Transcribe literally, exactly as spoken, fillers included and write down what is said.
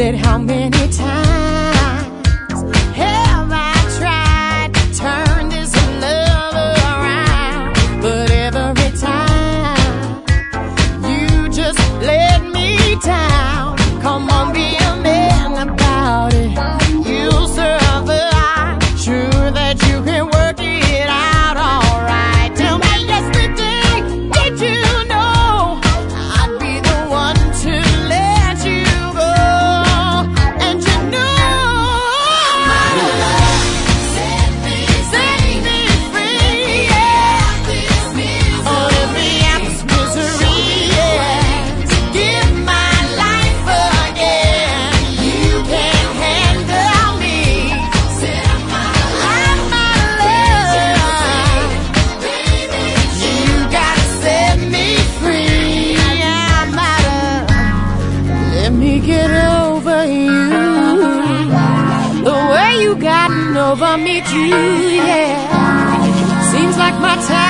said, how many times have I tried to turn this love around? But every time you just let me down. Come on, be a man about it. You'll survive. Sure that you can work it out all right. Tell me yesterday, did you know I'd be the one to let you go? And you know my love set me, set me free, yeah. Oh, let me out this misery, yeah. Give my life again. You can't handle me. I'm my love. You gotta set me free. I'm out of. Let me get over you. The way you gotten over me too, yeah. Seems like my time